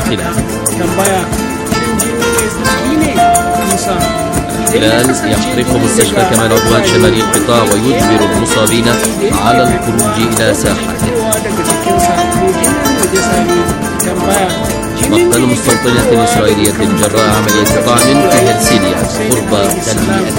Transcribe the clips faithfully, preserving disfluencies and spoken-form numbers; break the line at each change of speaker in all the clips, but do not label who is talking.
الاحتلال. الاحتلال يحرق مستشفى كمال عدوان شمالي القطاع ويجبر المصابين على الخروج إلى ساحته. مقتل مستوطنة إسرائيلية جراء عملية طعن في هرسيليا قرب تل أبيب.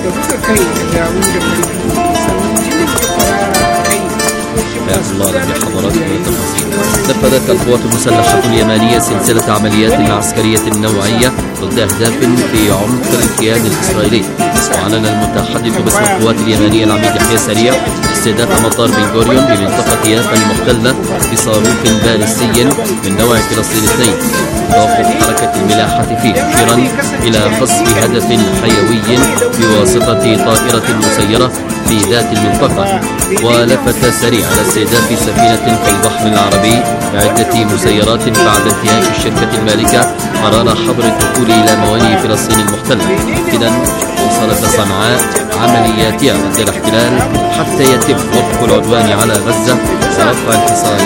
حياة الله بحضراتكم التفاصيل. نفذت القوات المسلحة اليمانية سلسلة عمليات عسكرية نوعية ضد أهداف في عمق الكيان الإسرائيلي. وأعلن المتحدث باسم القوات اليمانية العميد يحيى سريع استهداف مطار بن غوريون بمنطقة يافا المحتلة بصاروخ باليستي من نوع فلسطين اثنين. توقف حركة الملاحة فيه مشيرا إلى قصف هدف حيوي بواسطة طائرة مسيرة في ذات المنطقة. ولفت سريع على استهداف سفينة في البحر العربي بعدة مسيرات بعد انتهاك الشركة المالكة قرار حظر الدخول إلى موانئ فلسطين المحتلة. إذا وصلت صنعاء عملياتها ضد الاحتلال حتى يتم وقف العدوان على غزة ورفع الحصار.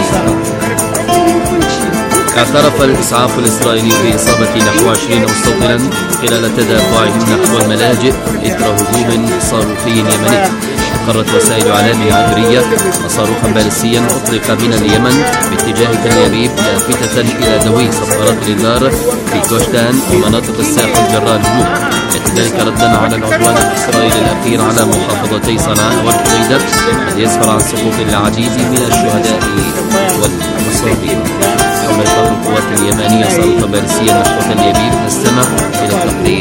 اعترف الإسعاف الإسرائيلي بإصابة نحو عشرين مستوطنا خلال تدافعهم نحو الملاجئ إثر هجوم صاروخي يمني. أقرت وسائل إعلام عبرية صاروخا باليستيا أطلق من اليمن باتجاه تل أبيب لافتة إلى ذوي صفارات الإنذار في كوشتان ومناطق الساحل جراء الهجوم. يأتي ذلك ردا على العدوان الإسرائيلي الأخير على محافظتي صنعاء والحديدة الذي يسفر عن سقوط العديد من الشهداء والمصابين. حول إطلاق القوات اليمانية صاروخا باليستيا نحو تل أبيب نستمع إلى التقرير.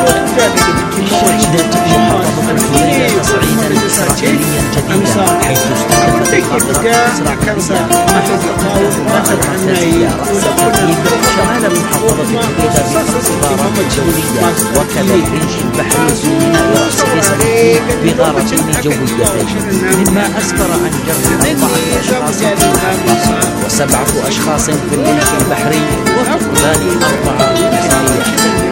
شهدت محافظة الحديدة تصعيدا إسرائيليا جديدا حيث استهدفت القاذفات الإسرائيلية محافظة العساسية رأس الترتيب شمال محافظة الحديدة بقصف جوية وكذا الريش البحري في ميناء رأس الترتيب بغارتين جويتين مما أسفر عن جرح أربعة أشخاص في المحافظة وسبعة أشخاص في الريش البحري وفقدان أربعة في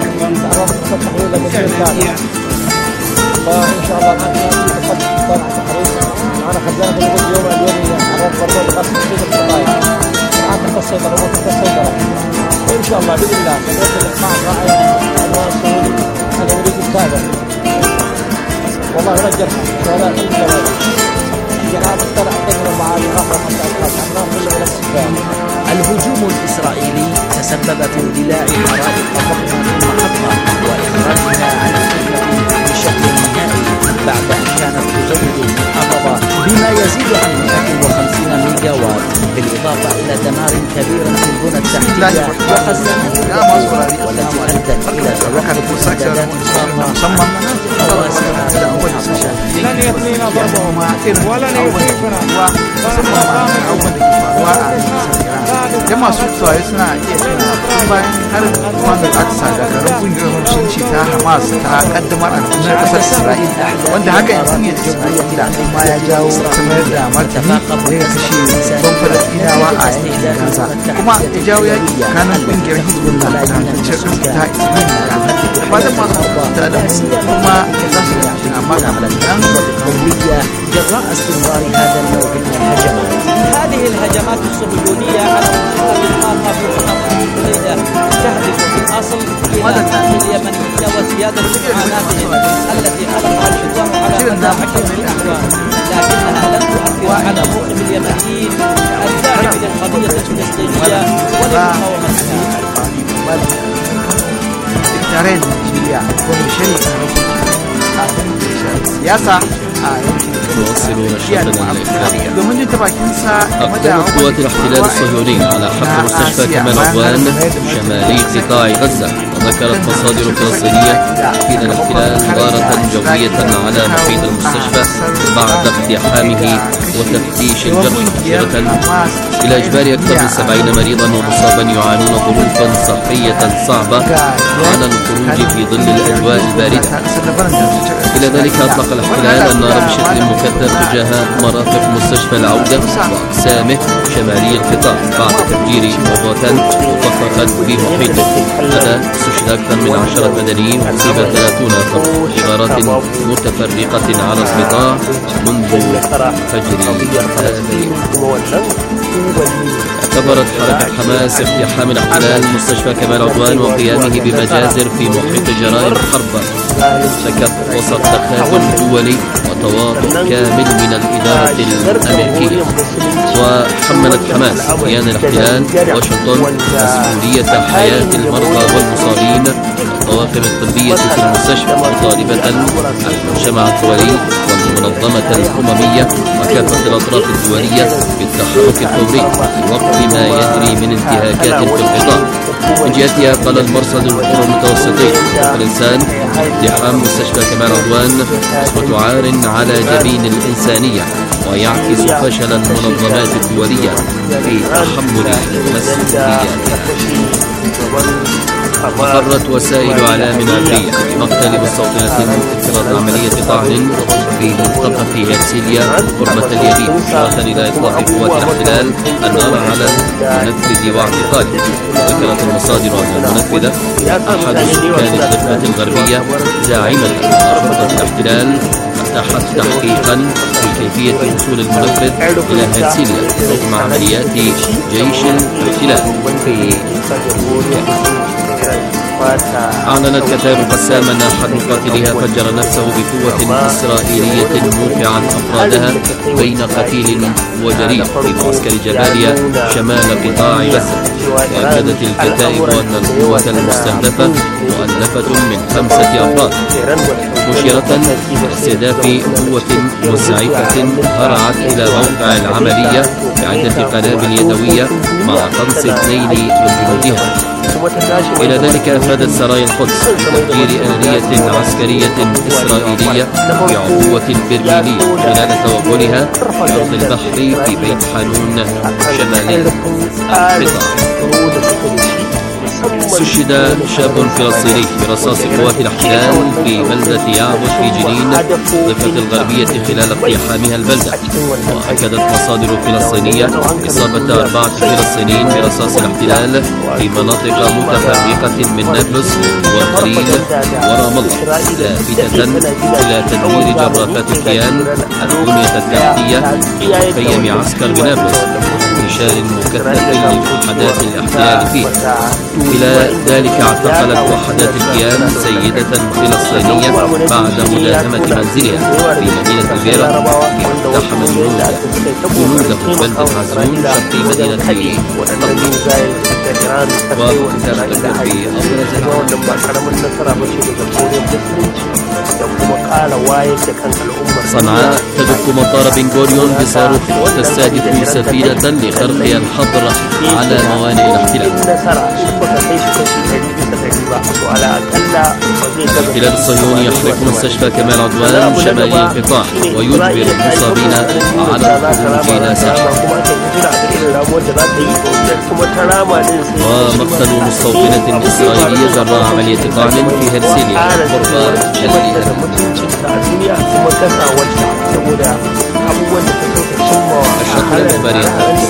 فإن شاء الله نحن نقدر تحرير معنا خزانة اليوم اليوم على الضرورة لقسم كثير القضايا معنا تحت السيطرة وتحت السيطرة وإن شاء الله بإذن الله نوصل مع الراعي عنوان السعودي هذا يريد التابع والله رجل شهداء كل شباب جناب الطلع تجربة مع الغفر حتى أشخاص عمنا كل من السفاح.
الهجوم الإسرائيلي تسبب في اندلاع حرائق ضخمة في المحطة وإخراجها عن الخدمة بشكل نهائي بعد أن كانت تجدد المحافظة بما يزيد عن مئة وخمسين ميجا وات بالإضافة إلى دمار كبير في البنى التحتية وخزانات والتي أدت إلى توقف إمدادات خاصة واسعة
لن يثنينا ضربهما ولن يخيفنا
jama'a su tsaye suna iya tuna bayan harin Muhammad Aqsa daga rukun musulunci ta Hamas ta kaddamar a cikin kasar Isra'ila wanda haka yanzu ne Isra'ila kuma ya jawo kamar da martani da ya kashe ban Falastinawa a yankin Gaza kuma ya jawo yaki tsakanin kungiyar Hezbollah da hancin ta Isra'ila da fatan masu ta da kuma za su yi amma kamar
جراء استمرار هذا النوع من الهجمات.
هذه الهجمات الصهيونية على منطقة المناطق في محافظة الحديدة تهدف في الأصل إلى قتل اليمنيين وزيادة معاناتهم التي خلقها العدوان على مدى العدوان، لكنها لن تؤثر على موقف اليمنيين الداعم للقضية الفلسطينية وللمقاومة
فيها.
يواصلون نشاطنا الإخبارية. أقدمت
أقدمت
قوات الاحتلال الصهيوني على حرق مستشفى كمال عدوان شمالي قطاع غزة. وذكرت مصادر فلسطينية إن الاحتلال غارة جوية على محيط المستشفى بعد اقتحامه وتفتيش الجرح مشيرة إلى إجبار أكثر من سبعين مريضا ومصابا يعانون ظروفا صحية صعبة على الخروج في ظل الأجواء الباردة. إلى ذلك أطلق الاحتلال النار بشكل مكثف تجاه مرافق مستشفى العودة وأقسامه شمالي القطاع بعد تفجير عبوات مفخخة في محيطه. هذا استشهد أكثر من عشرة مدنيين وأصيب ثلاثون آخر في غارات متفرقة على القطاع منذ فجر هذا اليوم. اعتبرت حركة حماس اقتحام الاحتلال مستشفى كمال عدوان وقيامه بمجازر في محيط جرائم الحرب سكت وسط تخاذل دولي وتواطؤ كامل من الإدارة الأمريكية. وحملت حماس كيان الاحتلال واشنطن مسؤولية حياة المرضى والمصابين والطواقم الطبية في المستشفى، مطالبة المجتمع الدولي والمنظمة الأممية وكافة الأطراف الدولية بالتحرك الفوري لوقف ما يجري من انتهاكات في القطاع. من جهتها قال المرصد البحور المتوسطي الإنسان اقتحام مستشفى كمال عدوان يثبت عار على جبين الإنسانية ويعكس فشل المنظمات الدولية في تحمل مسؤولياتها. أقرت وسائل إعلام عبرية بمقتل مستوطنة افتراض عملية طعن في منطقة هرسيليا قرب تل أبيب، إشارة إلى إطلاق قوات الاحتلال النار على المنفذ واعتقاله. ذكرت المصادر أن المنفذ أحد سكان الضفة الغربية زاعمة أن شرطة الاحتلال فتحت تحقيقا في كيفية وصول المنفذ إلى هرسيليا رغم عمليات جيش الاحتلال في أعلنت كتائب قسام أن أحد مقاتليها فجر نفسه بقوة إسرائيلية موقعا أفرادها بين قتيل وجريح في معسكر جباليا شمال قطاع غزة. وأكدت الكتائب أن القوة المستهدفة مؤلفة من خمسة أفراد، مشيرة باستهداف قوة مزعجة هرعت إلى موقع العملية بعدة قنابل يدوية مع قنص اثنين من جنودها. إلى ذلك أفادت سرايا القدس بتفجير آلية عسكرية إسرائيلية بعبوة برميلية خلال توغلها في أرض البحر في بيت حانون شمالي القطاع. استشهد شاب فلسطيني برصاص قوات الاحتلال في بلدة يعبد في جنين ضفة الغربية خلال اقتحامها البلدة. وأكدت مصادر فلسطينية إصابة أربعة فلسطينيين برصاص الاحتلال في مناطق متفرقة من نابلس والخليل ورام الله، لافتة إلى تدمير جرافات الكيان البنية التحتية في مخيم عسكر بنابلس انتشار مكثف لوحدات الاحتلال فيه. إلى ذلك اعتقلت وحدات الكيان سيدة فلسطينية بعد مداهمة منزلها في مدينة البيرة اقتحم الجنود جنوده بلدة عزون شرقي مدينة صنعاء تدك مطار بن غوريون بصاروخ وتستهدف سفينة لخرقها الحظر على موانئ الاحتلال. الاحتلال الصهيوني يحرق مستشفى كمال عدوان شمالي القطاع ويجبر المصابين على الخروج إلى ساحة. ومقتل مستوطنة إسرائيلية جراء عملية طعن في هرسيليا قرب تل أبيب. الشرق الإخباري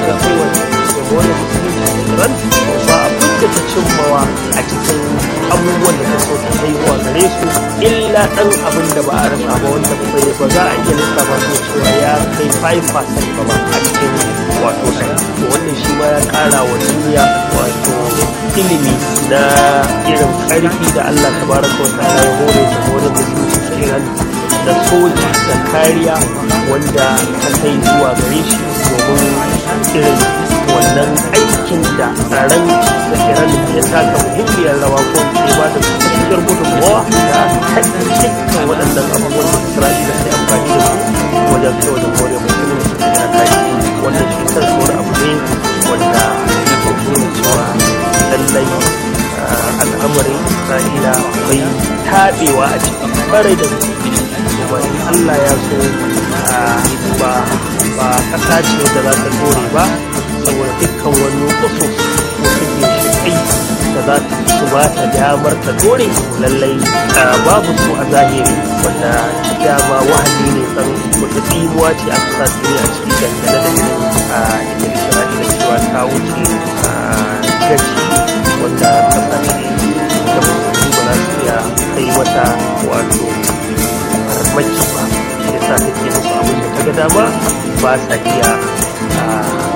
da ta cimmawa a cikin abubuwan da ta so ta kai zuwa gare su illa ɗan abin da ba a rasa ba wanda ba sai ba za a iya lissafa su cewa ya kai five percent ba ba a cikin wato sai to wannan shi ma ya ƙara wa duniya wato ilimi na irin ƙarfi da Allah tabaraka wa ta'ala ya hore ta wurin musulunci ta Iran da soji da kariya wanda ta kai zuwa gare shi domin irin wannan aikin da tsaron da Iran ya taka muhimmiyar rawa ko ce ba da cikin gudunmawa da haɗin dukkan waɗannan abubuwan da Isra'ila ta amfani da su wajen kai wajen kore musulun su da ya kai wannan shi kan wani abu ne wanda ya kuma nuna cewa lallai al'amarin Isra'ila bai taɓewa a cikin ɓarai da kuma Allah ya so ba ba ƙasa ce da za ta dore ba saboda dukkan wani wasu wasu ginshiƙai da za su ba ta damar ta dore lallai babu su a zahiri wanda dama wahali ne san wata tsimuwa ce a kasa duniya a ciki dangane da ita Isra'ila cewa ta wuce gaci wanda kasashe da musulmi ba za su iya kai mata wato farmaki ba shi yasa take musu abin da ta ga dama ba sa iya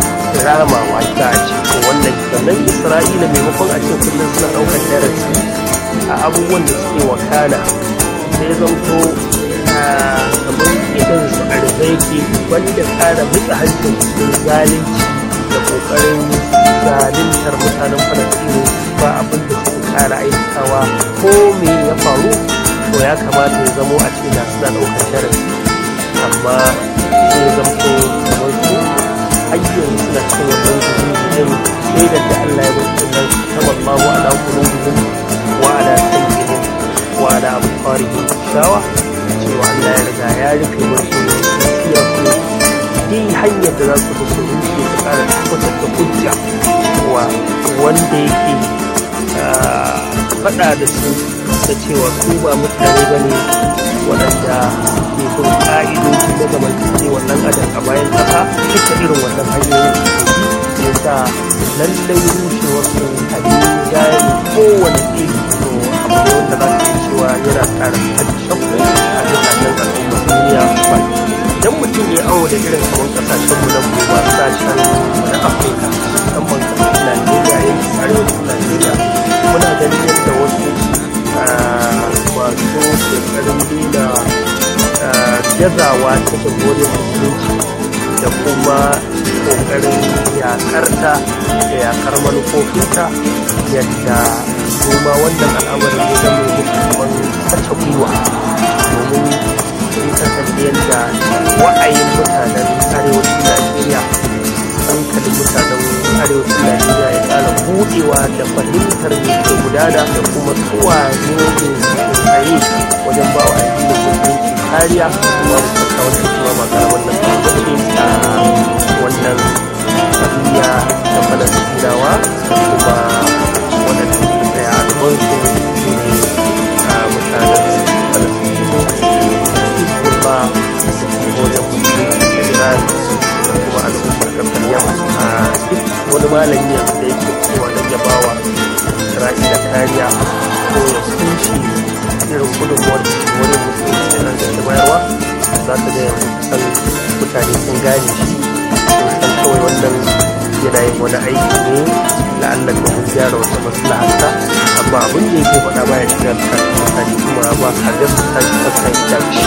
ramawa za a ce ko wannan sannan Isra'ila maimakon a ce kullum suna ɗaukar darasi a abubuwan da suke wakana sai zanto kamar idan su a rufe yake wanda ƙara mutsa hancin cikin zalunci da ƙoƙarin zaluntar mutanen Falasɗinu ba abin da suka ƙara aikatawa ko me ya faru to ya kamata ya zamo a ce da suna ɗaukar darasi amma sai ya zamto kamar su hanyar suna cikin wannan zuhudin shaidar da Allah ya mutu nan taballahu ala qulubihim wa ala sam'ihim wa ala absarihim shawa cewa Allah ya riga ya rufe musu gaskiya ko din hanyar da za su bi su rufe su ƙara tabbatar da hujja wa wanda yake faɗa da su da cewa su ba mutane ba ne waɗanda ke bin ƙa'idoji na zamantakewar ɗan adam a bayan ƙasa duka irin wannan hanyoyin su ya sa lallai rushewar su a gaya kowane iri to abu ne wanda za ka iya cewa yana ƙara shakku a dukkanin al'ummar duniya ba idan mutum ya awo da irin kamar ƙasashenmu na kuma sashen na afirka musamman ƙasar najeriya yankin arewacin najeriya muna ganin yadda wasu masu shekarun nuna gazawa ta jamhuriyar musulunci da kuma ƙoƙarin yakarta da yakar manufofinta yadda kuma wannan al'amarin ya zama yi kamar sace gwiwa domin sun kasance yadda wa'ayin mutanen arewacin najeriya hankalin mutanen arewacin najeriya ya ƙara buɗewa da fahimtar da ke gudana da kuma tsuwa ne ne tsaye wajen ba wa addinin musulunci kariya kuma da tsaka wata cewa ba karamar nan bace a wannan ƙabiya ta falastinawa da kuma waɗanda suka tsaya a gaban su su ne a mutanen falastinawa kuma wajen musulunci da iran da kuma al'ummar ƙasar yamma a duk wani malami yanzu da yake cewa don ya bawa isra'ila kariya ko ya kunshi irin gudunmuwar wani musulunci da nan da bayarwa za ta ga yanzu kusan mutane sun gane shi sun san kawai wannan yana yin wani aiki ne la'allar da mun gyara wata maslaharsa amma abin da yake faɗa baya shiga tsakanin mutane kuma ba ka gaskata shi fassan ita shi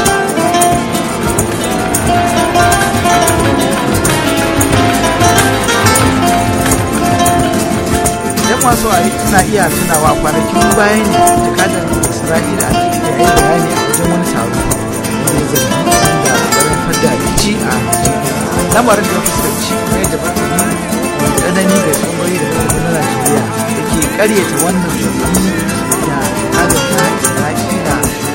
masu a suna iya tunawa kwanakin bayan jakadar isra'ila a cikin ya yi bayani a wajen wani taro wanda ya zargi da barin fadda abinci a lamarin da fuskanci mai da martani mai tsanani ga tsohon da na najeriya da ke karyata wannan zargi da jakadar ta isra'ila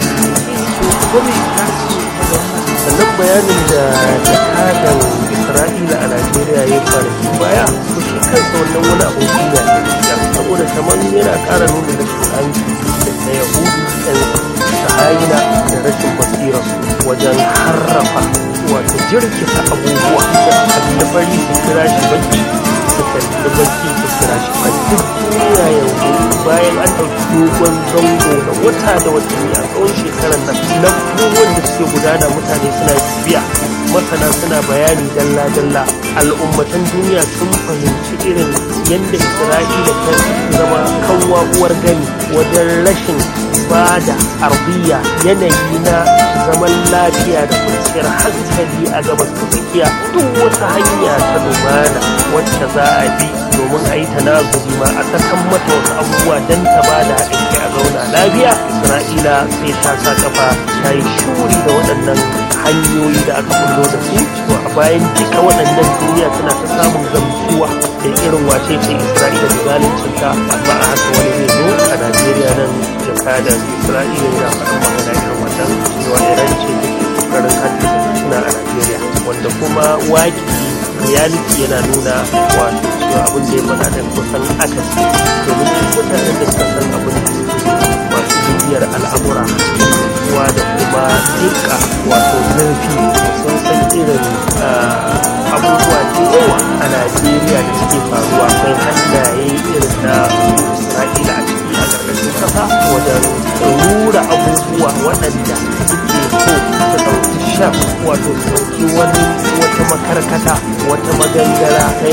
kome za su ce
sannan bayanin da jakadar isra'ila a najeriya ya kwanaki baya ko shi kansa wannan wani abin kunya ne saboda kamar yana ƙara nuna da hanci da ta yahudu ɗan sahayina da rashin basirarsu wajen harrafa wato jirkita abubuwa da kalli su kira shi baki su kalli baki su kira shi baki duk duniya yanzu bayan an ɗauki dogon zango da wata da watanni a tsawon shekarar nan na abubuwan da suke gudana mutane suna biya masana suna bayani dalla-dalla al'ummatan duniya sun fahimci irin yadda isra'ila ta zama kanwa uwar gani wajen rashin ba da arbiya yanayi na zaman lafiya da kwanciyar hankali a gabas ta tsakiya duk wata hanya ta lumana wacce za a bi domin a yi tanazuli ma a sakan mata wasu abubuwa don ta ba da haɗin kai a zauna lafiya isra'ila sai ta sa kafa ta yi shuri da waɗannan hanyoyi da aka kullo da su a bayan duka waɗannan duniya tana ta samun gamsuwa da irin wace ce isra'ila da zaluncinta amma a haka wani zai zo a najeriya nan jakada isra'ila yana faɗin magana irin wannan cewa iran ce take kokarin haddasa fitina a najeriya wanda kuma waki reality yana nuna wato cewa abin da ya faɗa ɗin kusan akasi domin mutanen da suka san abin da masu bibiyar al'amura kuwa da kuma dukka wato zurfi sun san irin abubuwa da yawa a najeriya da suke faruwa kai hannaye irin na isra'ila a ciki a ƙarƙashin ƙasa wajen rura abubuwa waɗanda suke so su ɗauki shan wato su ɗauki wani wata makarkata wata magangara ta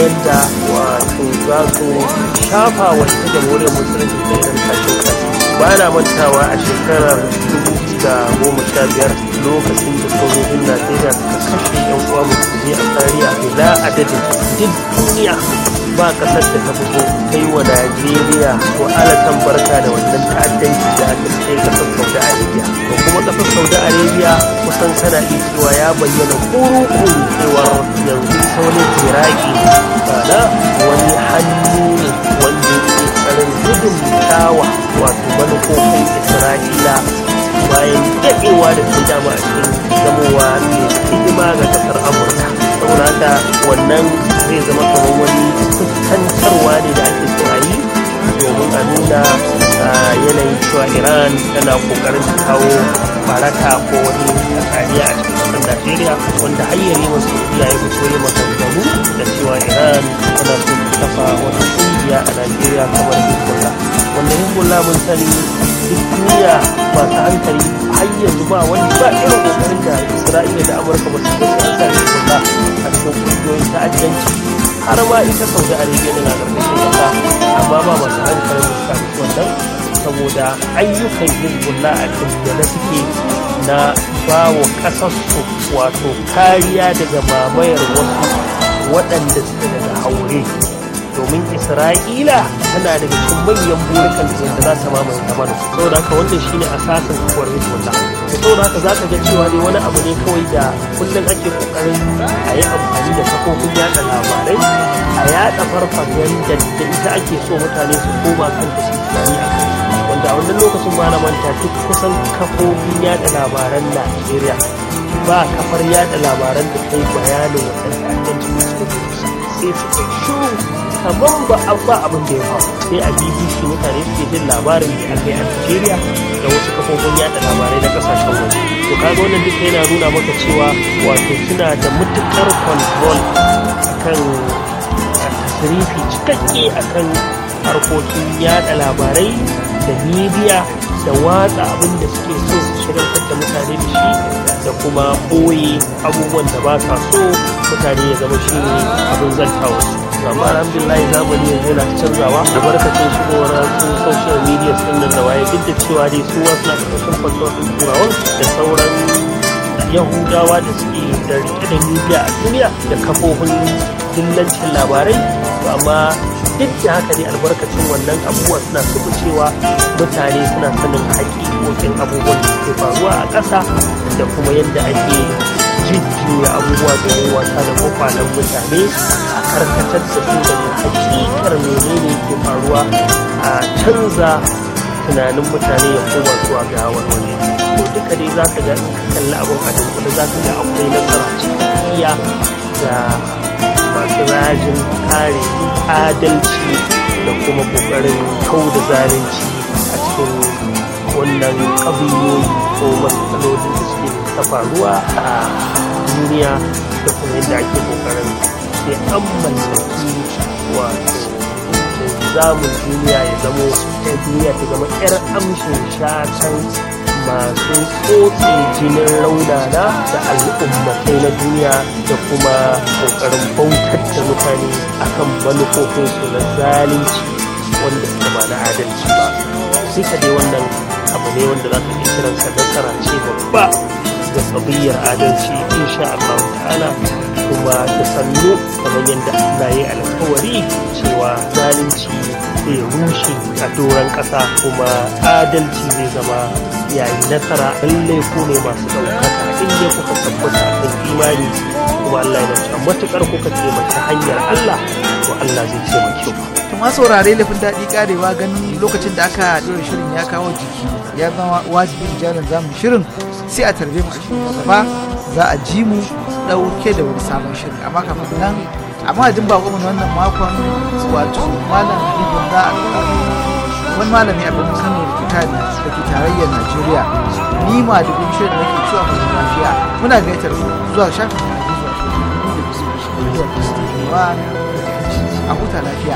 yadda wato za su shafa wata jamhuriyar musulunci ta irin kashin kashi. Ba na mantawa a shekarar dubu da goma sha biyar lokacin da sojojin Najeriya suka kashe yan uwa musulmi a tsariya bila adadin duk duniya ba kasar da ta fito ta yi wa Najeriya ko alatan barka da wannan ta'addanci da aka kai kasar Saudi Arabia. To kuma kasar Saudi Arabia kusan kana iya cewa ya bayyana kuru-kuru cewa yanzu saunin Iraki kana wani hannu ne wanda ke tsarin gudun tawa wato manufofin Isra'ila bayan daɗewa da ta dama a cikin zamowa mai hidima ga kasar Amurka. Saboda haka wannan zai zama kamar wani fuskantarwa ne da ake so a yi domin a nuna yanayin cewa Iran tana kokarin kawo baraka ko wani tsariya a cikin kasar Najeriya, wanda hayyari masu ya yi fito yi maganganu da cewa Iran tana so ta kafa wata kungiya a Najeriya kamar Hezbollah, wanda Hezbollah mun sani duk duniya masu hankali har yanzu ba wani ba irin kokarin da Isra'ila da Amurka ba su yi da Hezbollah a cikin kungiyoyin ta'addanci, har ma ita Saudi Arabia na ƙarƙashin ƙasa, amma ba masu hankalin da suka wannan saboda ayyukan Hezbollah a bayyane suke na ba wa ƙasarsu wato kariya daga mamayar wasu waɗanda suke daga haure, domin Isra'ila tana daga cikin manyan burukan da za su mamaye kamar su. Saboda haka wannan shine asasin kuwar Hezbollah. Saboda haka za ka ga cewa ne wani abu ne kawai da kullum ake kokarin a yi amfani da kafofin yaɗa labarai a yaɗa farfaganda da ita ake so mutane su koma kan da su tunani a kai, wanda a wannan lokacin ba na manta duk kusan kafofin yaɗa labaran Najeriya ba kafar yaɗa labaran da ta yi bayanin wannan ta'addancin da suka sai su kai shuru kamar ba a ba abin da ya faru. Sai a B B C mutane suke jin labarin da aka yi a Najeriya da wasu kafofin yaɗa labarai na kasashen waje. To kaga wannan duka yana nuna maka cewa wato suna da matukar control akan tasirifi cikakke akan harkokin yaɗa labarai da media da watsa abin da suke so su shirantar da mutane da shi da kuma ɓoye abubuwan da ba sa so mutane ya zama shi ne abin zantawa. Amma alhamdulillah zamani yanzu yana canzawa da barkacin shigowar su social media sun nan da waye, duk da cewa dai su wasu na ƙarƙashin fasfon ɗin turawan da sauran yahudawa da suke da rike da media a duniya da kafofin dillancin labarai, amma duk da haka dai albarkacin wannan abubuwa suna suku cewa mutane suna sanin haƙiƙoƙin abubuwan da suke faruwa a ƙasa da kuma yadda ake jujjuya abubuwa domin wasa da kwakwalen mutane a karkatar da su daga haƙiƙar menene ke faruwa, a canza tunanin mutane ya koma zuwa ga wani. To duka dai za ka ga in ka kalli abin a dunkule za ka ga akwai nasara cikakkiya da masu rajin kare adalci da kuma kokarin kau da zalunci a cikin wannan ƙabiloyi ko matsaloli da suke ta faruwa a duniya, da kuma yadda ake kokarin sai an mallaki wato zamun duniya ya zamo ta duniya ta zama 'yar amshin shatan masu tsotse jinin raunana da al'ummatai na duniya da kuma kokarin bautar da mutane akan manufofinsu na zalunci wanda suka ba na adalci ba. Sai ka dai wannan abu ne wanda za ka iya kiransa nasara ce babba da tsabiyyar adalci insha Allah ta'ala, kuma da sannu kamar yadda Allah ya yi alkawari cewa zalunci zai rushe a doron ƙasa kuma adalci zai zama yayi nasara. Lallai ku ne masu ɗaukaka in dai kuka tabbata kan imani, kuma Allah ya nace matuƙar kuka taimaki hanyar Allah to Allah zai taimake ku.
To ma saurare lafin daɗi karewa ganin lokacin da aka ɗora shirin ya kawo jiki, ya zama wajibin jarin zamu shirin sai a tarbe mu a cikin gaba za a ji mu ɗauke da wani sabon shirin. Amma kafin nan amma jin ba kuma wannan makon wato malam Habibu za a ɗauka wani malami a birnin Kano da ke tarayyar Najeriya, ni ma da bin shirin da ke cewa ku lafiya. Muna gaitar zuwa shafin da zuwa a huta lafiya.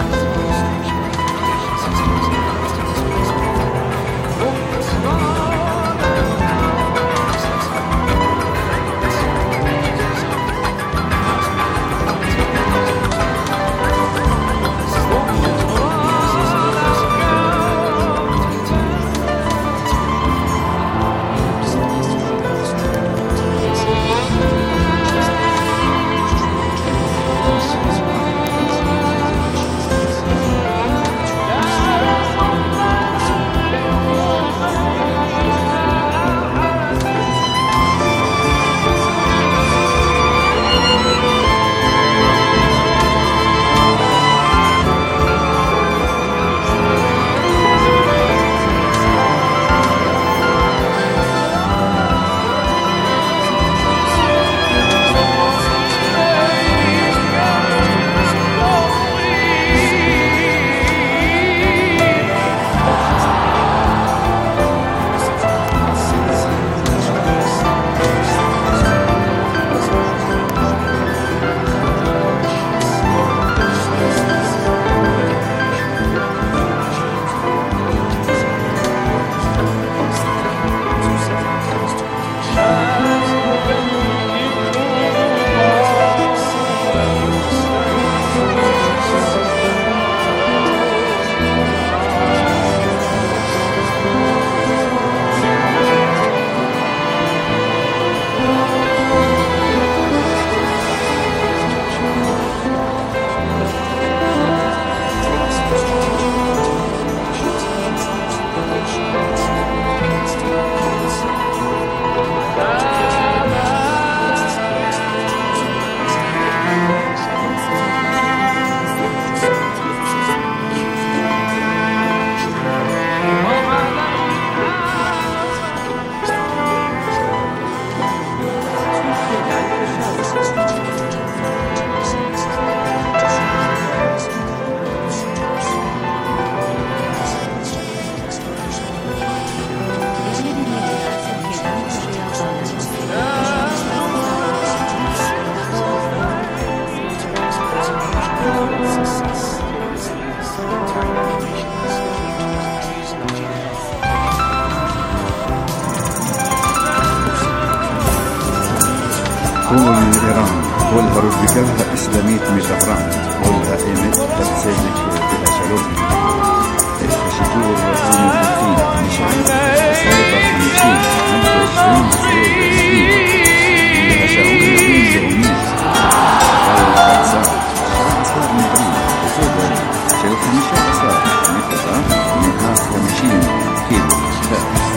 كلها ربكها إسلاميت مشهرات كلها إيمت تبسيدك بلا شلوم الشجور المتفين مشعر السابقة خمسين عبد عشرين بسرور عشرين فيها شعور بين زعميت والقد صار أصار مدرين بسوبر شلو خمسة أصار مكتبة منها خمسين كيلو فاس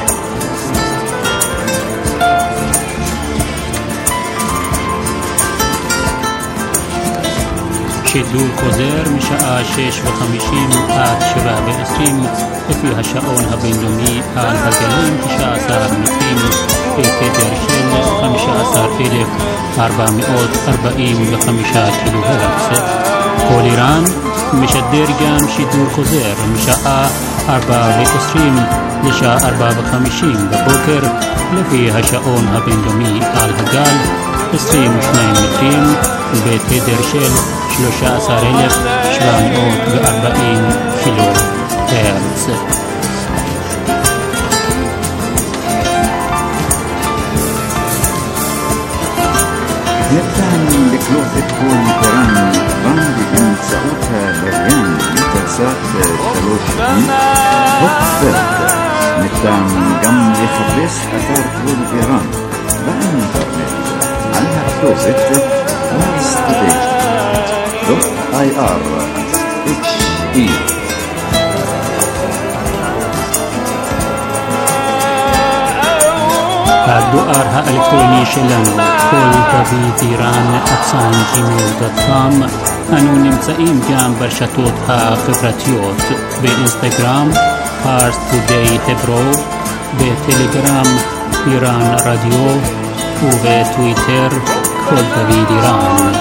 שידור חוזר משעה שש וחמישים עד שבע ועשרים לפי השעון הבינלאומי על הגלים תשע עשרה מטרים בתדר של חמישה עשר אלף ארבע מאות ארבעים וחמישה קילו הרץ. כל איראן משדר גם שידור חוזר משעה ארבע ועשרים לשעה ארבע וחמישים בבוקר לפי השעון הבינלאומי על הגל עשרים ושניים מטרים בתדר של שלושה עשר אלף שבע מאות וארבעים קילו הרץ.
ניתן לקלוט את כל קוראן רן באמצעותה לוויין מתצת שלוש פי הוטסאפ. ניתן גם לחפש אתר כל איראן באינטרנט על הכתובת פארס טודיי دوت آي آر إتش إي.
הדואר האלקטרוני שלנו כל דוד איראן אצן ג'ימייל דוט קום. אנו נמצאים גם ברשתות החברתיות באינסטגרם פארס טודיי hebro, בטלגרם איראן רדיו ובטוויטר כל דוד איראן.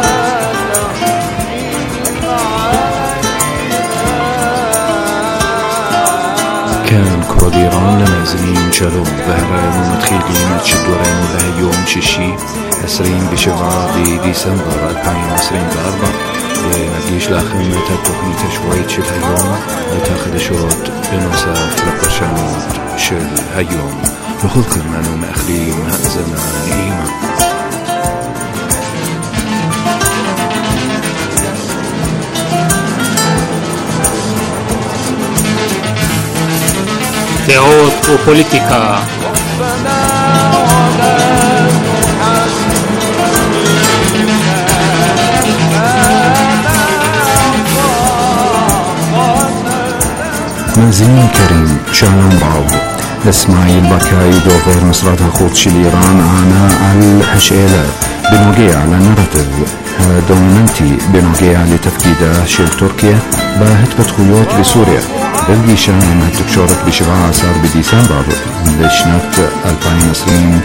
كان كل إيران لنازلين شالوم بهرايم ومتخيلين تشدورين لها يوم ششي عشرين بشبعة بديسمبر ألفين وعشرين بأربع نجيش لأخم التقنية شوية شل هاليوم تاخد شوط بنصف لبرشانات شل هاليوم وخلكم أنو مأخلين هأزنا نئيما
דעות ופוליטיקה.
מאזינים יקרים, שלום רב. اسماعيل بكاي دوفر مسرات החוץ של איראן ענה על השאלה בנוגע לנרטיב הדומיננטי בנוגע לתפקידה של טורקיה בהתפתחויות בסוריה. בפגישה עם התקשורת ב-שבעה עשר בדצמבר לשנת אלפיים עשרים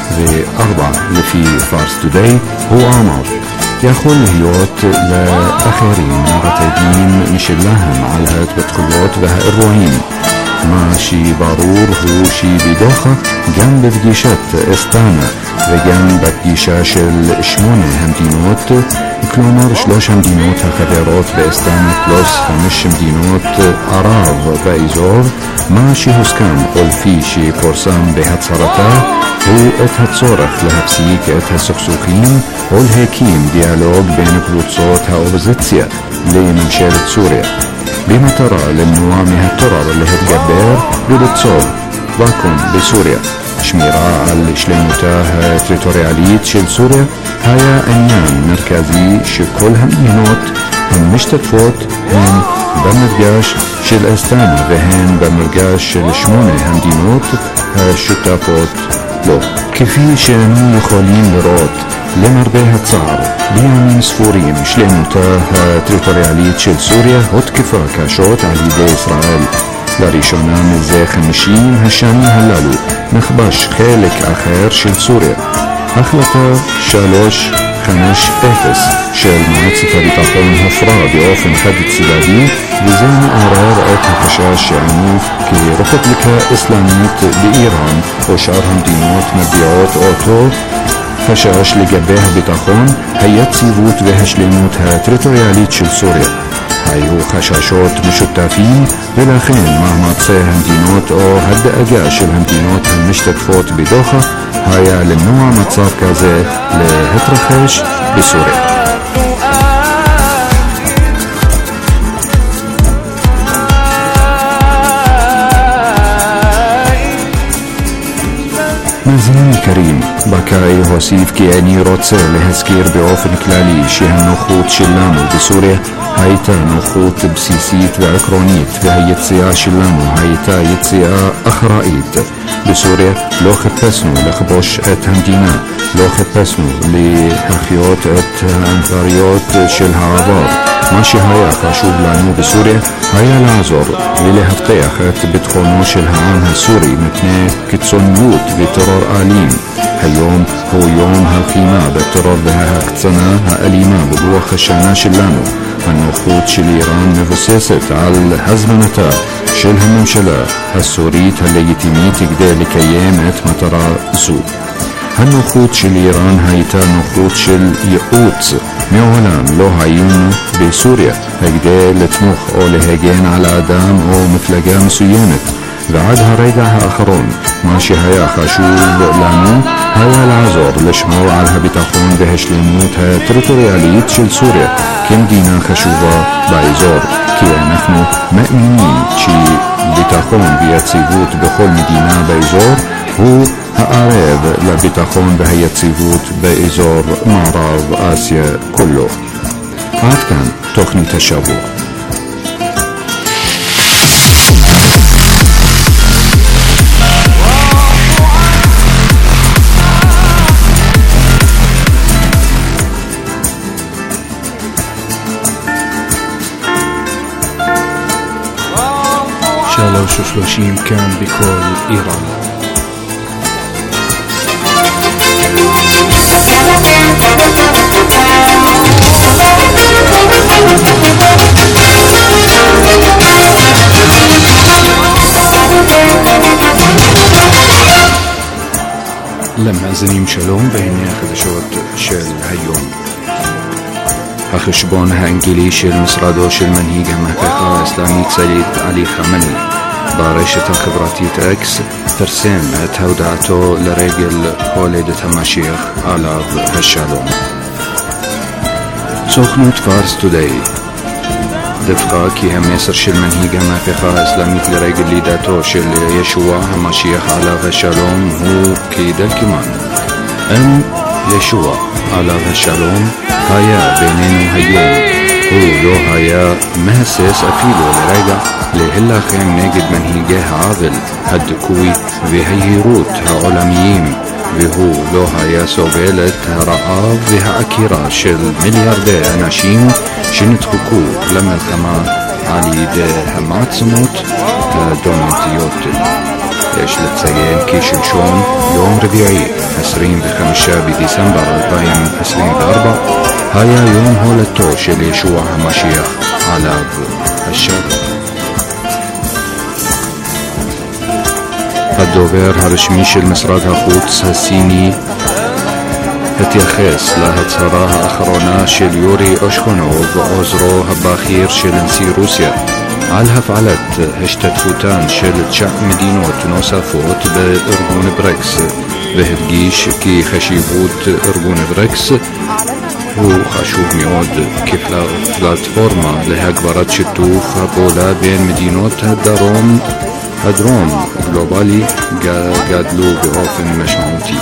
וארבע לפי פארס טודיי הוא אמר יכול להיות לאחרים נרטיבים משלהם על ההתפתחויות והאירועים. מה שברור הוא שבדוחה גם בפגישת אסטנה וגם בפגישה של שמונה המדינות, כלומר שלוש המדינות החברות באסטנה פלוס חמש מדינות ערב באזור, מה שהוסכם ולפי שפורסם בהצהרתה הוא את הצורך להפסיק את הסכסוכים ולהקים דיאלוג בין קבוצות האופוזיציה לממשלת סוריה במטרה למנוע מהטרור להתגבר וליצור ואקום בסוריה. שמירה על שלמותה הטריטוריאלית של סוריה היה עניין מרכזי שכל המדינות המשתתפות הן במפגש של אסטנה והן במפגש של שמונה המדינות השותפות לו. כפי שאנו יכולים לראות, למרבה הצער, בימים ספורים שלמותה הטריטוריאלית של סוריה הותקפה קשות על ידי ישראל. לראשונה מזה חמישים השנים הללו נכבש חלק אחר של סוריה. החלטה שלוש חמש אפס של מועצת הביטחון הפרה באופן חד צדדי, וזה מעורר את החשש שאנו כרפובליקה אסלאמית באיראן ושאר המדינות מביעות אותו חשש לגבי הביטחון, היציבות והשלמות הטריטוריאלית של סוריה. היו חששות משותפים, ולכן מאמצי המדינות או הדאגה של המדינות המשתתפות בדוחה היה למנוע מצב כזה להתרחש בסוריה. מאזינים יקרים, בקאי הוסיף כי אני רוצה להזכיר באופן כללי שהנוחות שלנו בסוריה הייתה נוחות בסיסית ועקרונית, והיציאה שלנו הייתה יציאה אחראית. בסוריה לא חיפשנו לכבוש את המדינה, לא חיפשנו להחיות את האימפריות של העבר. מה שהיה חשוב לנו בסוריה היה לעזור ולהבטיח את ביטחונו של העם הסורי מפני קיצוניות וטרור אלים. היום הוא יום הלחימה בטרור וההקצנה האלימה ברוח השנה שלנו. הנוחות של איראן מבוססת על הזמנתה של הממשלה הסורית הלגיטימית כדי לקיים את מטרה זו. הנוחות של איראן הייתה נוחות של ייעוץ. מעולם לא היינו בסוריה כדי לתמוך או להגן על אדם או מפלגה מסוימת, ועד הרגע האחרון מה שהיה חשוב לנו היה לעזור לשמור על הביטחון והשלמות הטריטוריאלית של סוריה כמדינה חשובה באזור, כי אנחנו מאמינים שביטחון ויציבות בכל מדינה באזור הוא הערב לביטחון והיציבות באזור מערב אסיה כולו. עד כאן תוכנית השבוע. שלוש ושלושים כאן בכל איראן. למאזינים שלום, והנה החדשות של היום. החשבון האנגלי של משרדו של מנהיג המהפכה האסלאמית סייד עלי חמני ברשת החברתית אקס פרסם את הודעתו לרגל הולדת המשיח עליו השלום. סוכנות פארס טודיי דיווחה כי המסר של מנהיג המהפכה האסלאמית לרגל לידתו של ישוע המשיח עליו השלום הוא כדלקמן: אם ישוע עליו השלום היה בינינו היום, הוא לא היה מהסס אפילו לרגע להילחם נגד מנהיגי העוול, הדיכוי והיהירות העולמיים, והוא לא היה סובל את הרעב והעקירה של מיליארדי אנשים שנדחקו למלחמה על ידי המעצמות הדומיננטיות. יש לציין כי שלשום, יום רביעי, עשרים וחמישה בדצמבר אלפיים עשרים וארבע, היה יום הולדתו של ישוע המשיח עליו השלום. הדובר הרשמי של משרד החוץ הסיני התייחס להצהרה האחרונה של יורי אושכונוב, עוזרו הבכיר של נשיא רוסיה, על הפעלת השתתפותן של תשע מדינות נוספות בארגון ברקס, והדגיש כי חשיבות ארגון ברקס הוא חשוב מאוד כפלטפורמה להגברת שיתוף הפעולה בין מדינות הדרום הדרום גלובלי גדלו באופן משמעותי.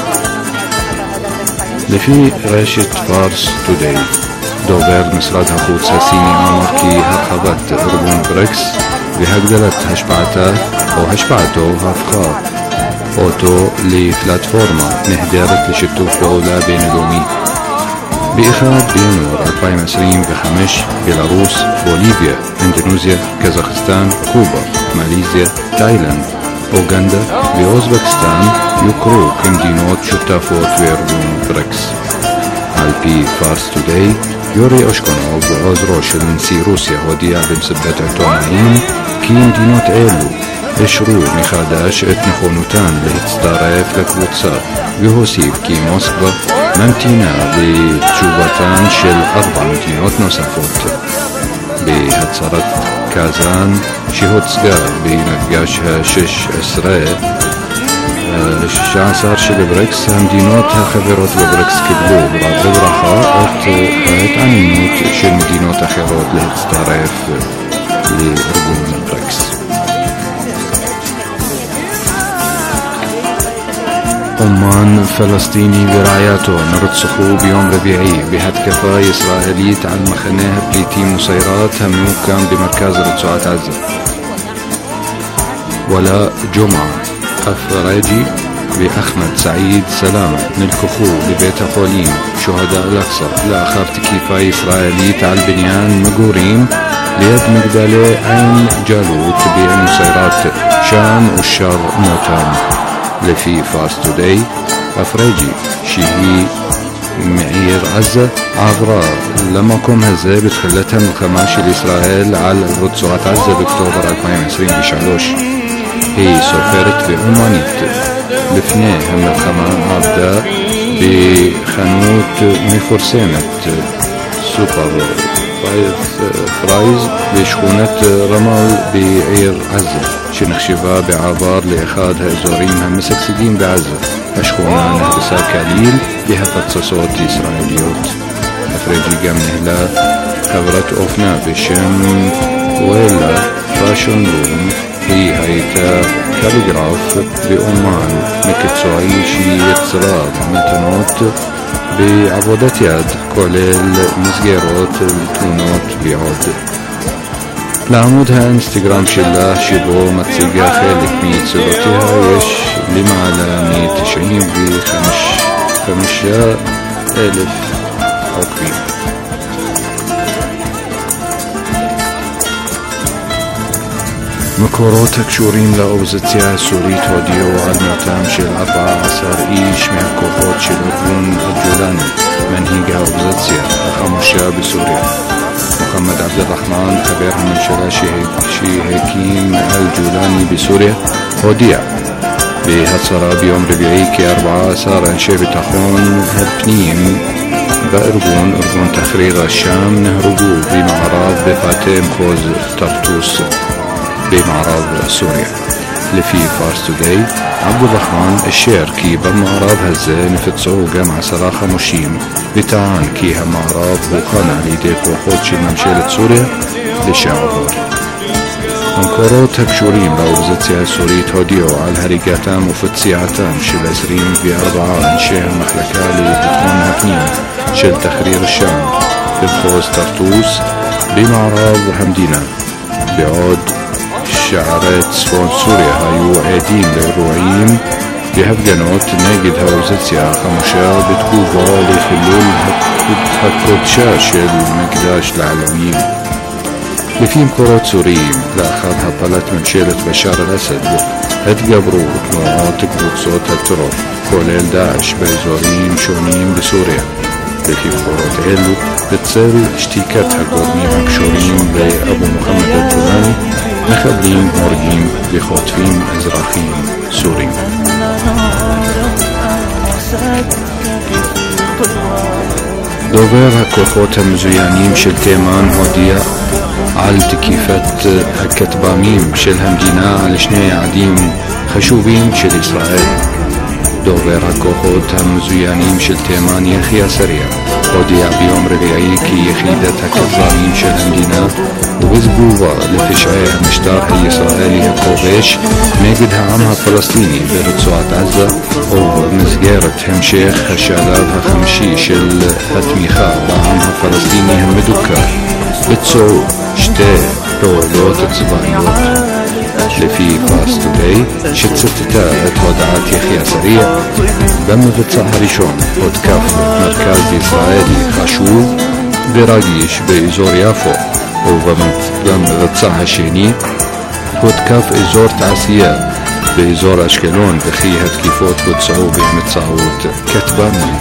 לפי רשת פארס טודיי, דובר משרד החוץ הסיני אמר כי הרחבת ארגון ברקס והגדלת השפעתה או השפעתו הפכה אותו לפלטפורמה נהדרת לשיתוף פעולה בינלאומי. ב-אחד בינואר אלפיים עשרים וחמש בלרוס, בוליביה, אינדונזיה, קזחסטן, קובה, מלזיה, תאילנד, אוגנדה ואוזבקיסטן יוכרו כמדינות שותפות בארגון ברקס. על פי פארס טודיי, יורי אושכונוב, עוזרו של נשיא רוסיה, הודיע במסיבת עיתונאים כי מדינות אלו אישרו מחדש את נכונותן להצטרף לקבוצה, והוסיף כי מוסקבה ממתינה לתשובתן של ארבע מדינות נוספות. בהצהרת קזאן שהוצגה במפגש השש עשרה שישה עשר של בריקס. המדינות החברות בבריקס קיבלו בברכה את ההתעניינות של מדינות אחרות להצטרף לארגון בריקס. אומן פלסטיני ורעייתו נרצחו ביום רביעי בהתקפה ישראלית על מחנה הפליטים נוסיירת הממוקם במרכז רצועת עזה. ولاء جمعة أفراجي وأحمد سعيد سلامة نلكخو ببيت החולים شهداء الأقصى לאחר תקיפה ישראלית על בניין מגורים ליד מגדלי עין ג'אלות בנוסיירת. שם אושר מותם. לפי פארס טודיי, אפרג'י שהיא מעיר עזה עברה למקום הזה בתחילת המלחמה של ישראל על רצועת עזה באוקטובר אלפיים עשרים ושלוש. היא סופרת ואומנית. לפני המלחמה עבדה בחנות מפורסמת סופר פרייז בשכונת רמל בעיר עזה, שנחשבה בעבר לאחד האזורים המשגשגים בעזה. השכונה נהרסה כליל בהפצצות ישראליות. אפרג'י גם ניהלה חברת אופנה בשם וואלה פאשון רום. היא הייתה קליגרף באומן מקצועי שיצרה מתנות בעבודת יד, כולל מסגרות לתמונות ועוד. לעמוד האינסטגרם שלה שבו מציגה חלק מיצירותיה יש למעלה מ-תשעים וחמישה אלף עוקבים. מקורות הקשורים לאופוזיציה הסורית הודיעו על מותם של ארבעה עשר איש מהכוחות של ארגון הג'ולאני, מנהיג האופוזיציה החמושה בסוריה. מוחמד עבד אל-רחמן, חבר הממשלה שהקים אל-ג'ולאני בסוריה, הודיע בהצהרה ביום רביעי כי ארבעה עשר אנשי ביטחון הפנים בארגון, ארגון תחריר השם, נהרגו במערב בפאתי מחוז טרטוס במערב סוריה. לפי פארס טודיי, עבד אל-רחמן אשר כי במערב הזה נפצעו גם עשרה חמושים, וטען כי המערב הוכן על ידי כוחות של ממשלת סוריה לשעבר. המקורות הקשורים לאופוזיציה הסורית הודיעו על הריגתם ופציעתם של עשרים וארבעה אנשי המחלקה לביטחון הפנים של תחריר השם במחוז טרטוס במערב המדינה, בעוד שערי צפון סוריה היו עדים לאירועים והפגנות נגד האופוזיציה החמושה בתגובה לחילול הקודשה של מקדש לעלומים. לפי מקורות סוריים, לאחר הפלת ממשלת בשאר אל-אסד, התגברו תנועות קבוצות הטרור, כולל דאעש באזורים שונים בסוריה. לפי מקורות אלו, בצל שתיקת הגורמים הקשורים לאבו מוחמד אל-ג'ולאני, מחבלים הורגים וחוטפים אזרחים סורים. דובר הכוחות המזוינים של תימן הודיע על תקיפת הכטב"מים של המדינה על שני יעדים חשובים של ישראל. דובר הכוחות המזוינים של תימן יחיא סריה הודיע ביום רביעי כי יחידת הכטב"מים של המדינה ובתגובה לפשעי המשטר הישראלי הכובש נגד העם הפלסטיני ברצועת עזה ובמסגרת המשך השלב החמישי של התמיכה בעם הפלסטיני המדוכא ביצעו שתי פעולות צבאיות. לפי פארס טודיי, שציטטה את הודעת יחיא סריה, במבצע הראשון הותקף מרכז ישראלי חשוב ורגיש באזור יפו, ובמבצע השני הותקף אזור תעשייה באזור אשקלון, וכי התקיפות בוצעו באמצעות כטב"מים.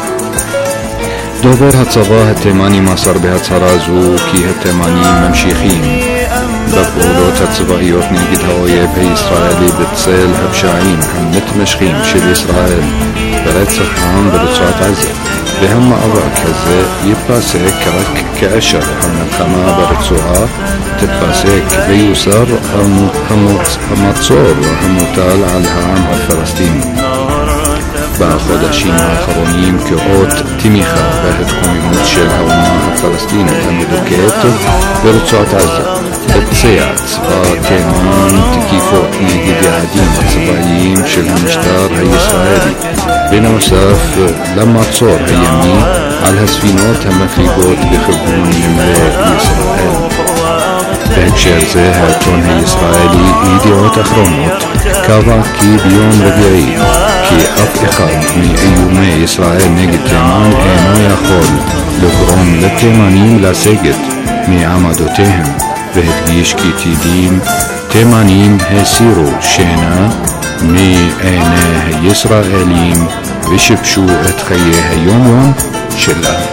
דובר הצבא התימני מסר בהצהרה זו כי התימנים ממשיכים בפעולות הצבאיות נגד האויב הישראלי בצל הפשעים המתמשכים של ישראל ברצח העם ברצועת עזה. بهم מאבק הזה ייפסק רק כאשר המלחמה ברצועה תיפסק ויוסר המצור המוטל על העם הפלסטיני. בחודשים האחרונים כאות תמיכה בהתקוממות של האומה הפלסטינית המדוכאת ברצועת עזה ביצע צבא תימן תקיפות נגד יעדים הצבאיים של המשטר הישראלי, בנוסף למצור הימי על הספינות המפליגות בכיוון נמלי ישראל. בהקשר זה העיתון הישראלי ידיעות אחרונות קבע כי ביום רביעי כי אף אחד מאיומי ישראל נגד תימן אינו יכול לגרום לתימנים לסגת מעמדותיהם, והדגיש כי טילים תימנים הסירו שינה מעיני הישראלים ושיבשו את חיי היום-יום שלהם.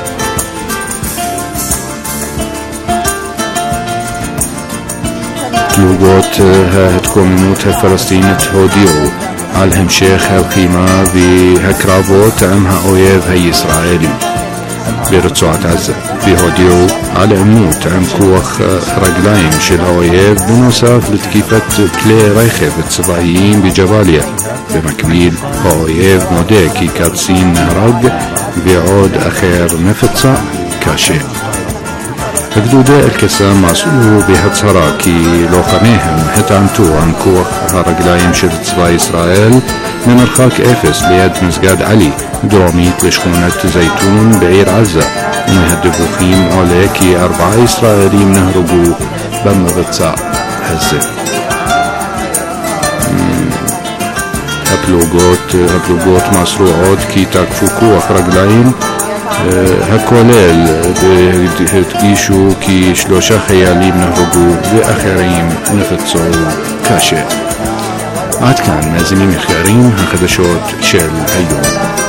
פלוגות ההתקוממות הפלסטינית הודיעו על המשך הלחימה והקרבות עם האויב הישראלי ברצועת עזה, והודיעו על עימות עם כוח רגליים של האויב בנוסף לתקיפת כלי רכב צבאיים בג'באליה. במקביל האויב מודה כי קצין נהרג ועוד אחר נפצע קשה. גדודי אל-קסאם עשו בהצהרה כי לוחמיהם התעמתו עם כוח הרגליים של צבא ישראל ממרחק אפס ליד מסגד עלי דרומית לשכונת זייתון בעיר עזה, ומהדיווחים עולה כי ארבעה ישראלים נהרגו במבצע הזה. הפלוגות, הפלוגות מסרו עוד כי תקפו כוח רגליים הכולל, והדגישו כי שלושה חיילים נהרגו ואחרים נפצעו קשה. עד כאן מאזינים יקרים, החדשות של היום.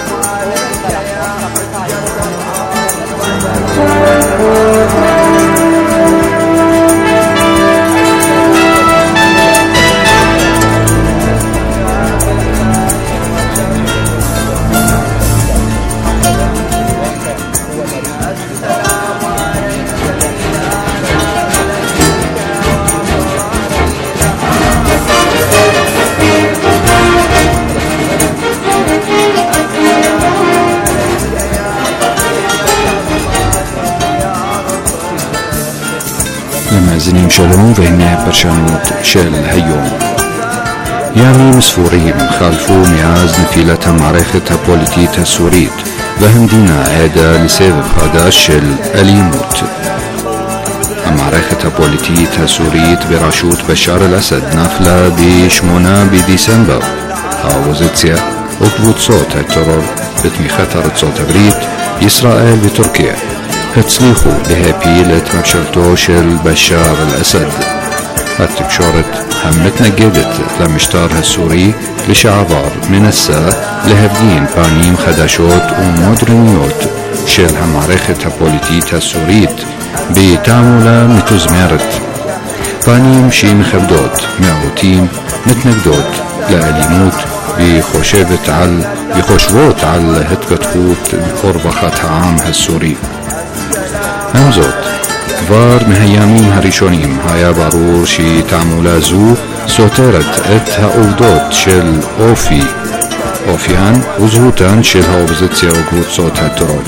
למאזינים שלום, והנה הפרשנות של היום. ימים ספורים חלפו מאז נפילת המערכת הפוליטית הסורית, והמדינה עדה לסבב חדש של אלימות. המערכת הפוליטית הסורית בראשות בשאר אל-אסד נפלה ב-שמונה בדצמבר. האופוזיציה וקבוצות הטרור בתמיכת ארצות הברית, ישראל וטורקיה הצליחו להפיל את ממשלתו של בשאר אל-אסד. התקשורת המתנגדת למשטר הסורי לשעבר מנסה להפגין פנים חדשות ומודרניות של המערכת הפוליטית הסורית בתעמולה מתוזמרת, פנים שמכבדות מיעוטים, מתנגדות לאלימות וחושבת על, וחושבות על התפתחות ורווחת העם הסורי. עם זאת, כבר מהימים הראשונים היה ברור שתעמולה זו סותרת את העובדות של אופי, אופיין וזהותן של האופוזיציה וקבוצות הטרור.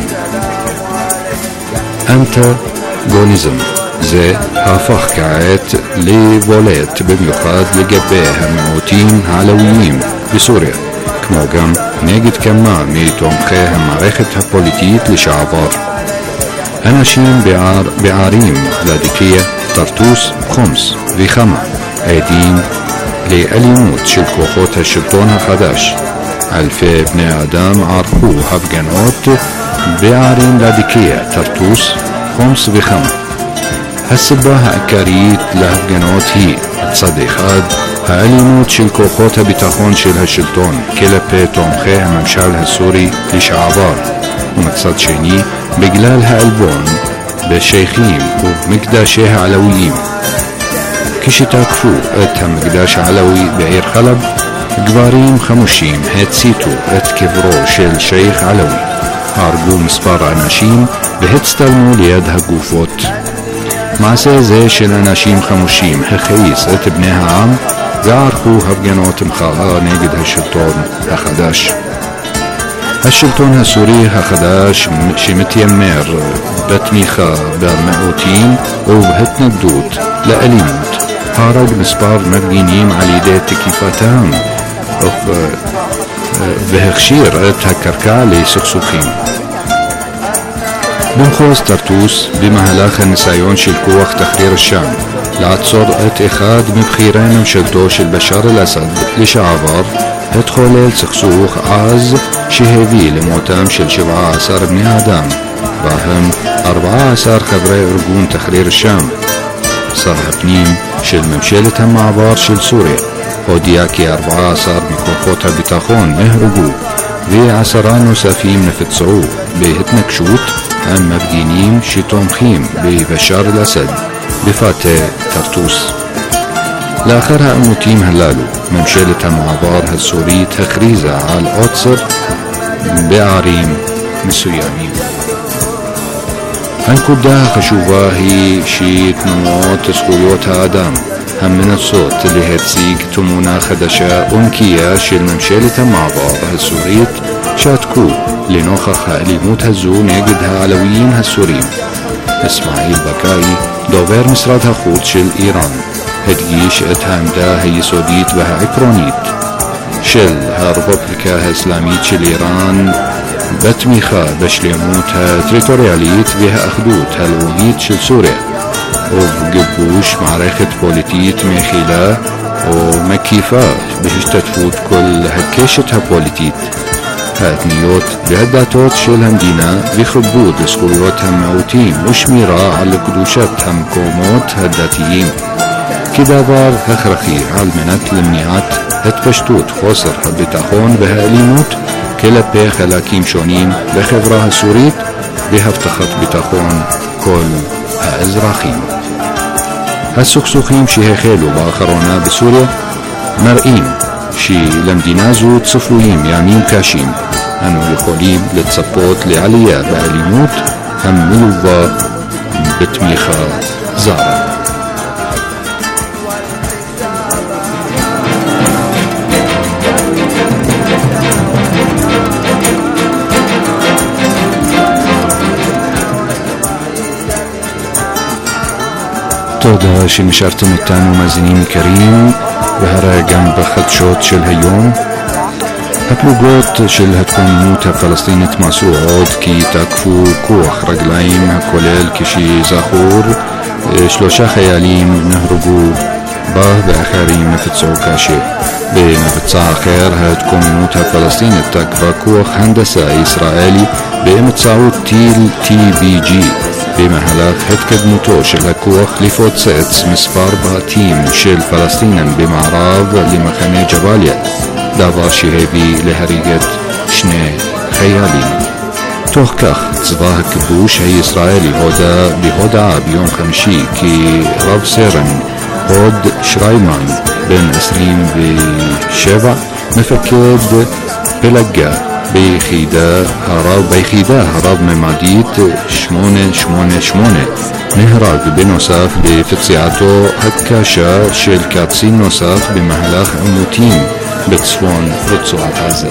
אנטגוניזם זה הפך כעת לבולט במיוחד לגבי המיעוטים העלוויים בסוריה, כמו גם נגד כמה מתומכי המערכת הפוליטית לשעבר. אנשים בער, בערים לדיקיה, טרטוס, חומס וחמה עדים לאלימות של כוחות השלטון החדש. אלפי בני אדם ערכו הפגנות בערים לדיקיה, טרטוס, חומס וחמה. הסיבה העיקרית להפגנות היא צד אחד האלימות של כוחות הביטחון של השלטון כלפי תומכי הממשל הסורי לשעבר, ומצד שני בגלל העלבון בשייכים ובמקדשי העלוויים. כשתקפו את המקדש העלווי בעיר חלב, גברים חמושים הציתו את קברו של שייך עלווי. הרגו מספר אנשים והצטלמו ליד הגופות. מעשה זה של אנשים חמושים הכעיס את בני העם וערכו הפגנות מחאה נגד השלטון החדש. השלטון הסורי החדש שמתיימר בתמיכה במיעוטים ובהתנגדות לאלימות הרג מספר מפגינים על ידי תקיפתם והכשיר את הקרקע לסכסוכים. במחוז טרטוס במהלך הניסיון של כוח תחריר א-שאם לעצור את אחד מבכירי ממשלתו של בשאר אל-אסד לשעבר התחולל סכסוך עז שהביא למותם של שבעה עשר בני אדם, בהם ארבעה עשר חברי ארגון תחריר א-שאם. שר הפנים של ממשלת המעבר של סוריה הודיע כי ארבעה עשר מכוחות הביטחון נהרגו ועשרה נוספים נפצעו בהתנגשות עם מפגינים שתומכים בבשאר אל-אסד בפאתי טרטוס. לאחר העימותים הללו ממשלת המעבר הסורית הכריזה על עוצר בערים מסוימים. הנקודה החשובה היא שתנועות זכויות האדם המנסות להציג תמונה חדשה ונקייה של ממשלת המעבר הסורית שתקו לנוכח האלימות הזו נגד העלוויים הסורים. אסמאעיל בקאי, דובר משרד החוץ של איראן, הדגיש את העמדה היסודית והעקרונית של הרפובליקה האסלאמית של איראן בתמיכה בשלמות הטריטוריאלית והאחדות הלאומית של סוריה ובגיבוש מערכת פוליטית מכילה ומקיפה בהשתתפות כל הקשת הפוליטית, האתניות והדתות של המדינה וכיבוד זכויות המיעוטים ושמירה על קדושת המקומות הדתיים כדבר הכרחי על מנת למניעת התפשטות חוסר הביטחון והאלימות כלפי חלקים שונים בחברה הסורית והבטחת ביטחון כל האזרחים. הסכסוכים שהחלו באחרונה בסוריה מראים שלמדינה זו צפויים ימים קשים. אנו יכולים לצפות לעלייה באלימות המלווה בתמיכה זרה. תודה שנשארתם איתנו מאזינים יקרים, והרי גם בחדשות של היום. הפלוגות של התקוממות הפלסטינית מסרו עוד כי תקפו כוח רגליים הכולל כשזכור שלושה חיילים נהרגו בה ואחרים נפצעו קשה. במבצע אחר התקוממות הפלסטינית תקפה כוח הנדסה ישראלי באמצעות טיל טי בי ג'י במהלך התקדמותו של הכוח לפוצץ מספר בתים של פלסטינים במערב למחנה ג'באליה, דבר שהביא להריגת שני חיילים. תוך כך צבא הכיבוש הישראלי הודה בהודעה ביום חמישי כי רב סרן הוד שריימן בן עשרים ושבע מפקד פלגה ביחידה הרב ביחידה הרב-ממדית שמונה שמונה שמונה נהרג בנוסף לפציעתו הקשה של קצין נוסף במהלך עימותים בצפון רצועת עזה.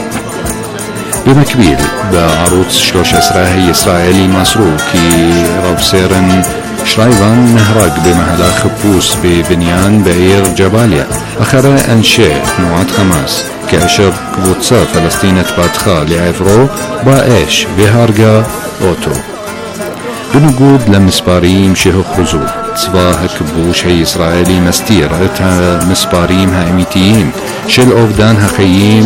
במקביל בערוץ שלוש עשרה הישראלי מסרו כי רב סרן שרייבן נהרג במהלך חיפוש בבניין בעיר ג'באליה אחרי אנשי תנועת חמאס כאשר קבוצה פלסטינית פתחה לעברו באש והרגה אותו. בניגוד למספרים שהוכרזו, צבא הכיבוש הישראלי מסתיר את המספרים האמיתיים של אובדן החיים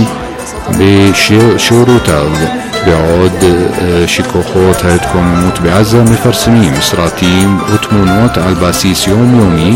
בשורותיו, בעוד שכוחות ההתקוממות בעזה מפרסמים סרטים ותמונות על בסיס יומיומי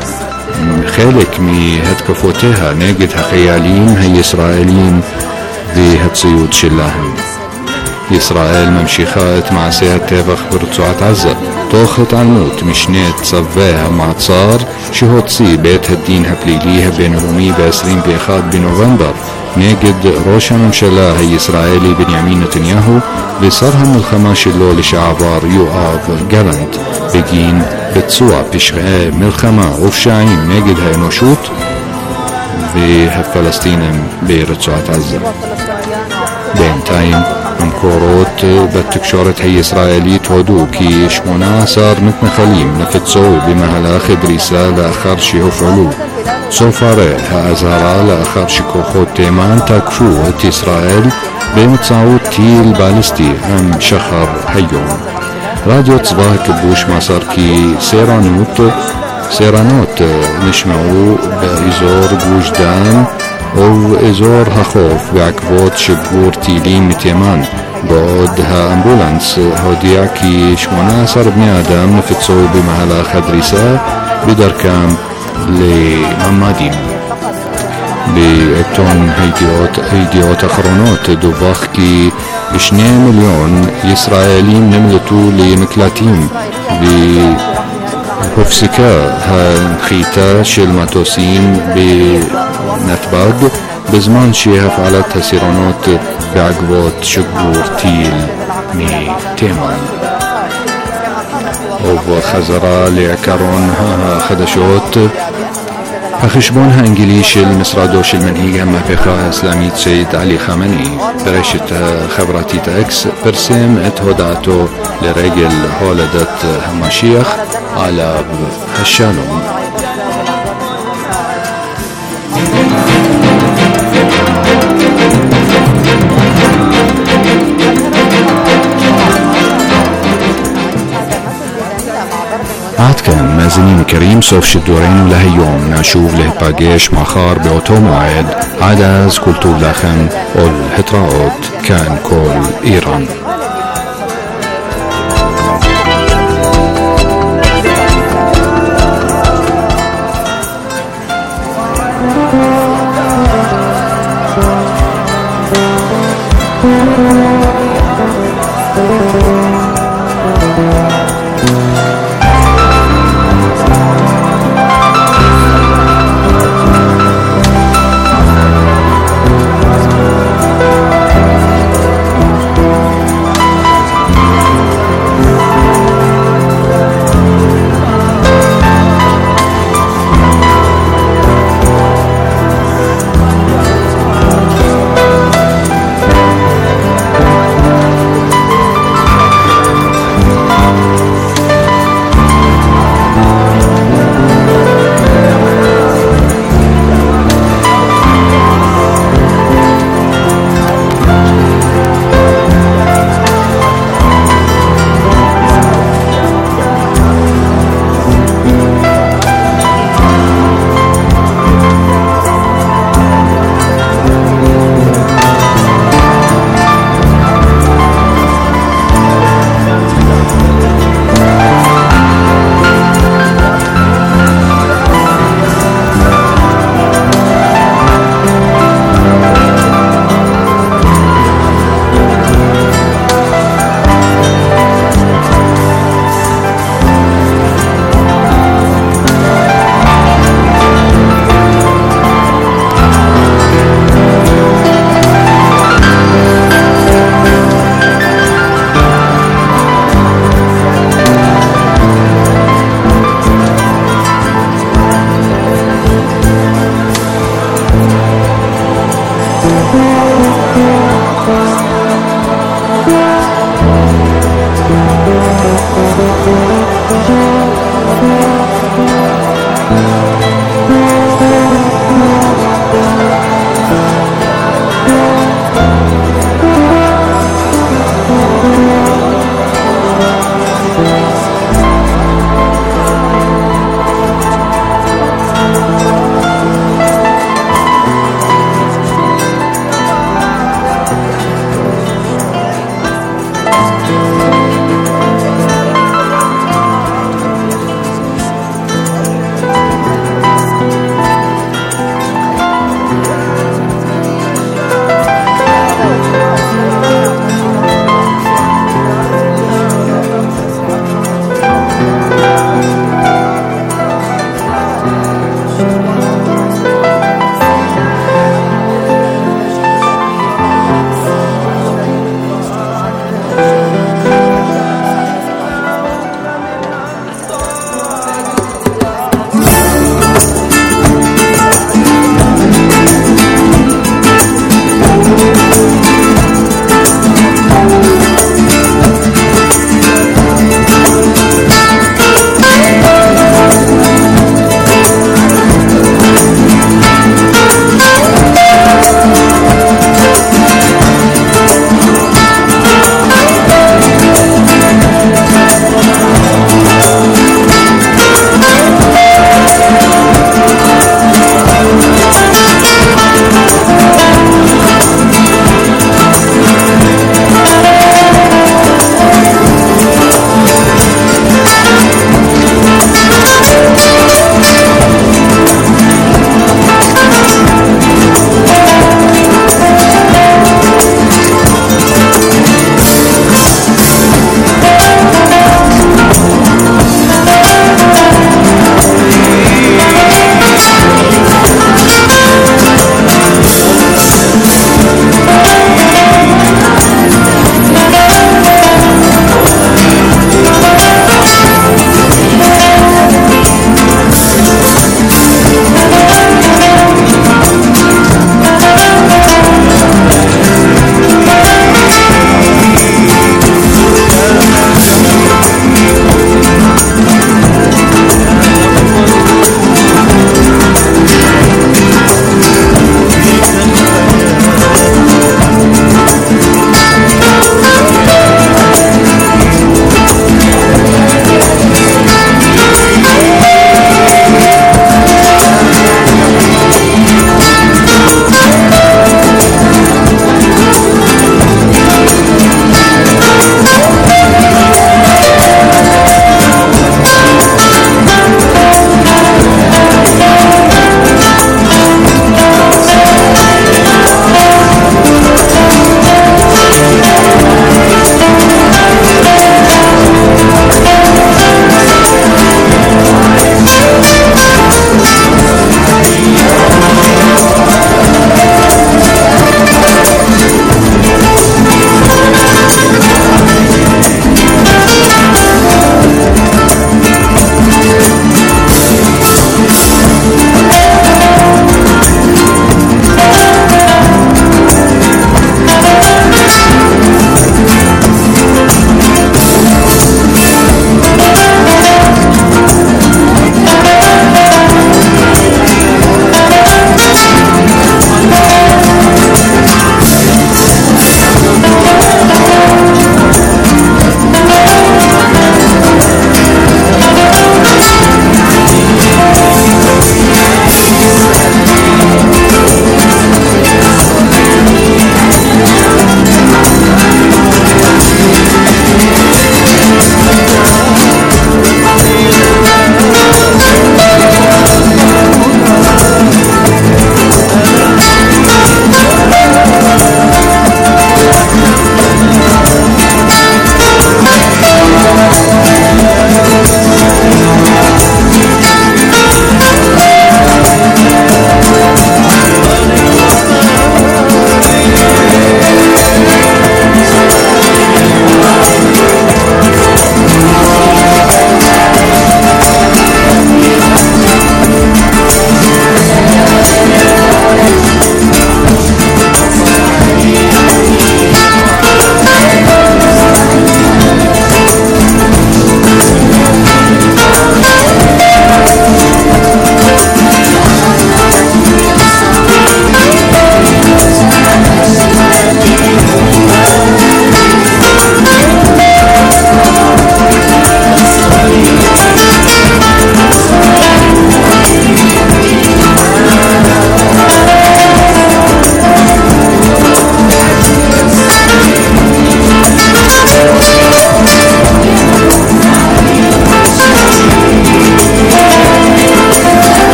חלק מהתקפותיה נגד החיילים הישראלים והציוד שלהם. ישראל ממשיכה את מעשי הטבח ברצועת עזה תוך התעלמות משני צווי המעצר שהוציא בית הדין הפלילי הבינלאומי ב-עשרים ואחד בנובמבר נגד ראש הממשלה הישראלי בנימין נתניהו ושר המלחמה שלו לשעבר יואב גלנט בגין ביצוע פשעי מלחמה ופשעים נגד האנושות והפלסטינים ברצועת עזה. בינתיים המקורות בתקשורת הישראלית הודו כי שמונה עשר מתנחלים נפצעו במהלך דריסה לאחר שהופעלו צופרי האזהרה לאחר שכוחות תימן תקפו את ישראל באמצעות טיל בליסטי עם שחר היום. רדיו צבא הכיבוש מסר כי סרנות, סרנות נשמעו באזור גוש דן ובאזור החוף בעקבות שיגור טילים מתימן, בעוד האמבולנס הודיע כי שמונה עשר בני אדם נפצעו במהלך הדריסה בדרכם לממדים. בעיתון הידיעות, הידיעות האחרונות דווח כי שני מיליון ישראלים נמלטו למקלטים והופסקה הנחיתה של מטוסים בנתב"ג בזמן שהפעלת הסירנות בעקבות שיגור טיל מתימן. ובחזרה לעקרון החדשות, החשבון האנגלי של משרדו של מנהיג המהפכה האסלאמית סייד עלי חמני ברשת החברתית אקס פרסם את הודעתו לרגל הולדת המשיח עליו השלום. עד כאן מאזינים יקרים, סוף שידורנו להיום. נשוב להיפגש מחר באותו מועד. עד אז כל טוב לכם ולהתראות. כאן כל איראן.
Thank you.